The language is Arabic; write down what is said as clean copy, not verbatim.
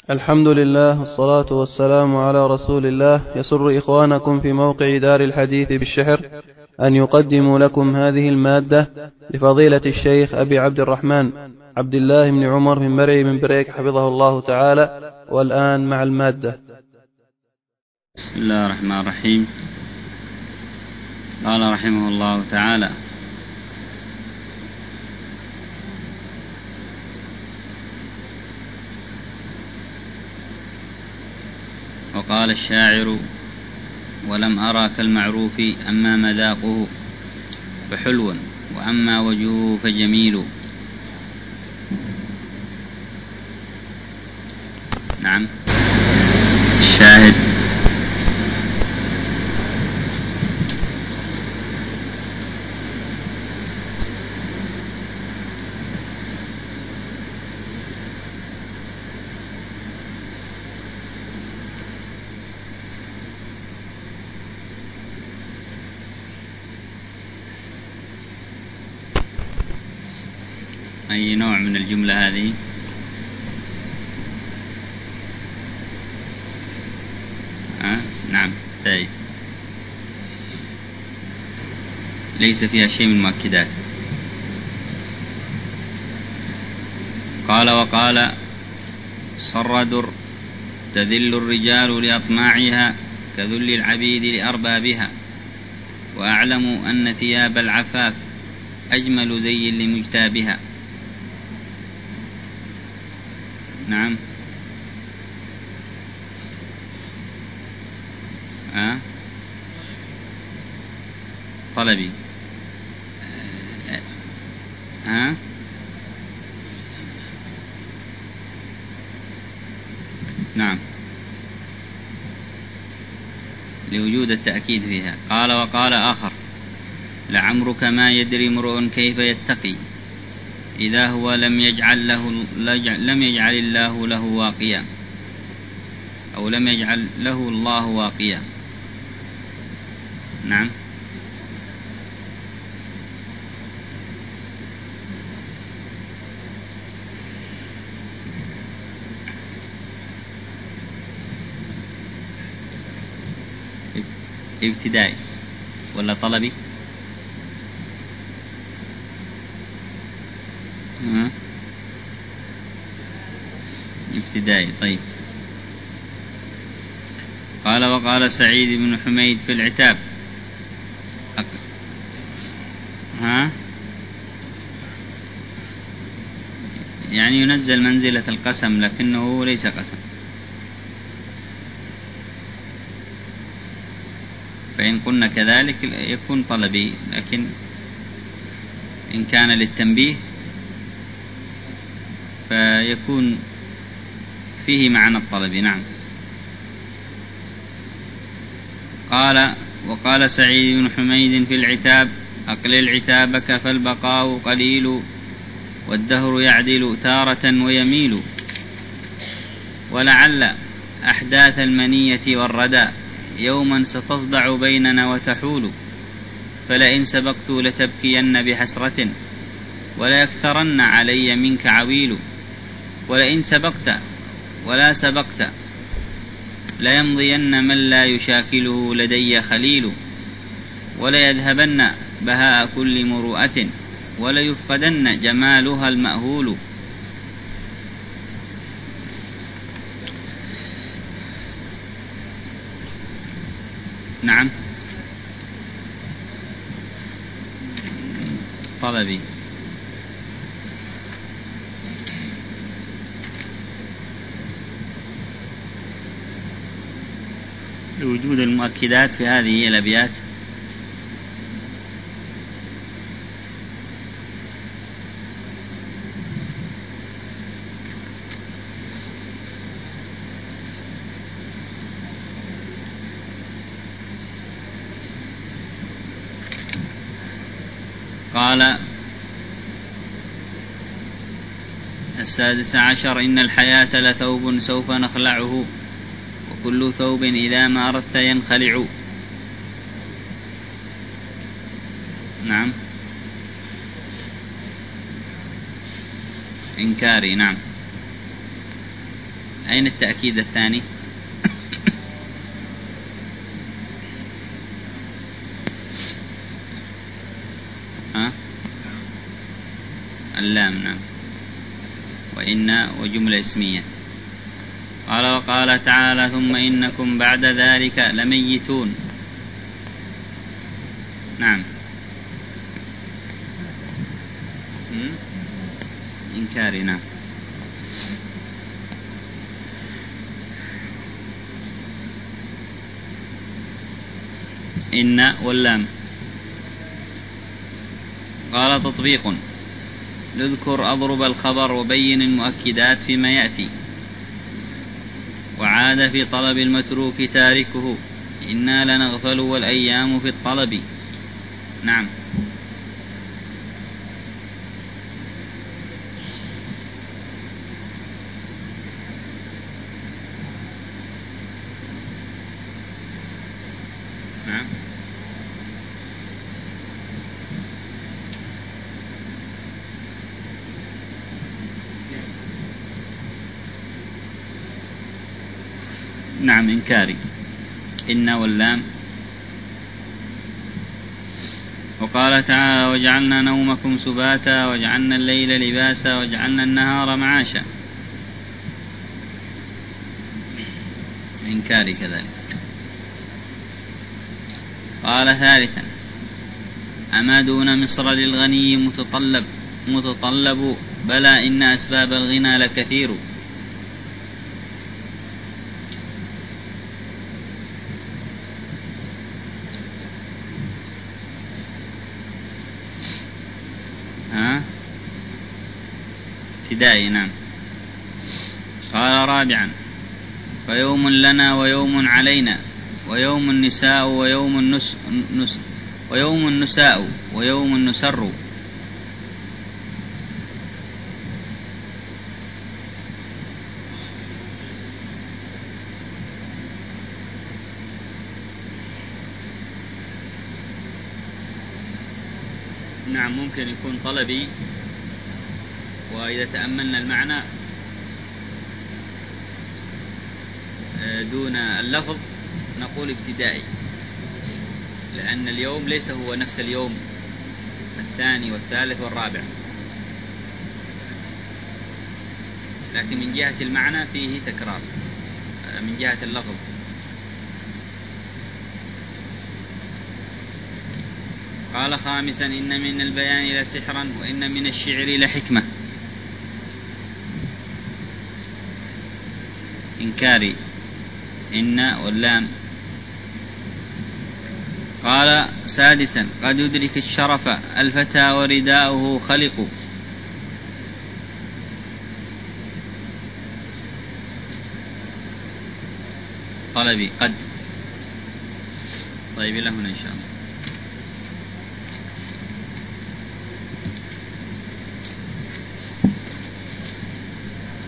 الحمد لله والصلاة والسلام على رسول الله. يسر إخوانكم في موقع دار الحديث بالشحر أن يقدموا لكم هذه المادة لفضيلة الشيخ أبي عبد الرحمن عبد الله بن عمر بن مرعي بن بريك حفظه الله تعالى. والآن مع المادة. بسم الله الرحمن الرحيم. قال رحمه الله تعالى: وقال الشاعر: ولم أرى كالمعروف أما مذاقه فحلو وأما وجهه فجميل. نعم. الشاهد: أي نوع من الجملة هذه؟ نعم، طيب. ليس فيها شيء من المؤكدات. قال: وقال صردر: تذل الرجال لأطماعها كذل العبيد لأربابها، وأعلم أن ثياب العفاف أجمل زي لمجتابها. نعم. طلبي. نعم، لوجود التأكيد فيها. قال: وقال آخر: لعمرك ما يدري امرؤ كيف يتقي إذا هو لم يجعل الله له واقيا، أو لم يجعل له الله واقيا. نعم. ابتدائي ولا طلبي؟ ابتدائي. طيب. قال: وقال سعيد بن حميد في العتاب: يعني ينزل منزلة القسم لكنه ليس قسم. فإن قلنا كذلك يكون طلبي، لكن إن كان للتنبيه فيكون فيه معنى الطلب. نعم. قال: وقال سعيد بن حميد في العتاب: أقلل عتابك فالبقاء قليل، والدهر يعدل تارة ويميل، ولعل أحداث المنية والردى يوما ستصدع بيننا وتحول، فلئن سبقت لتبكين بحسرة، وليكثرن علي منك عويل، ولئن سبقت ولا سبقت ليمضين من لا يشاكله لدي خليل، وليذهبن بهاء كل مروءة، وليفقدن جمالها المأهول. نعم. طلبي. وجود المؤكدات في هذه الأبيات. قال: 16: إن الحياة لثوب سوف نخلعه، وكل ثوب إذا ما أردت ينخلع. نعم. إنكاري. نعم. أين التأكيد الثاني؟ اللام، نعم. وإن وجملة اسمية. قال وقال تعالى ثم إنكم بعد ذلك لميتون. نعم. إنكاري، نعم. إن واللام. قال تطبيق: نذكر أضرب الخبر وبين المؤكدات فيما يأتي. وعاد في طلب المتروك تاركه، إنا لنغفل والأيام في الطلب. نعم. نعم. نعم، إنكاري. إن واللام. وقال تعالى وجعلنا نومكم سباتا وجعلنا الليل لباسا وجعلنا النهار معاشا. إنكاري كذلك. قال ثالثا: أما دون مصر للغني متطلب بلى إن أسباب الغنى لكثير. ابتدائي، نعم. قال رابعا: فيوم لنا ويوم علينا ويوم النساء ويوم النساء ويوم النسر. نعم، ممكن يكون طلبي، وإذا تأملنا المعنى دون اللفظ نقول ابتدائي، لأن اليوم ليس هو نفس اليوم الثاني والثالث والرابع، لكن من جهة المعنى فيه تكرار من جهة اللفظ. قال خامسا: إن من البيان لسحرا وإن من الشعر لحكمة. إنكاري. إن واللام. قال سادسا: قد يدرك الشرف الفتى ورداؤه خلق. طلبي قد. طيب إلى هنا إن شاء الله.